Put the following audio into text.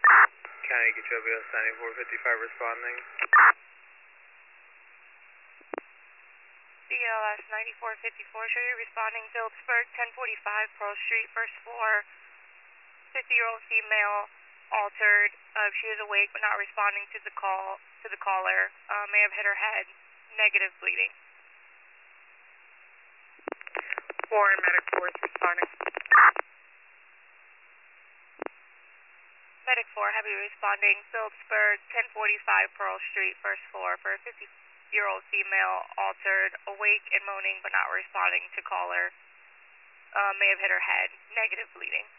County Gachobio 9455 responding. BLS 9454, show you responding Phillipsburg, 1045 Pearl Street, first floor, 50-year-old female, altered. She is awake but not responding to the caller. May have hit her head, negative bleeding. Warren Medic Force responding. Medic 4, heavy responding Phillipsburg, 1045 Pearl Street, first floor, for a 50-year-old female, altered, awake and moaning but not responding to caller. May have hit her head, negative bleeding.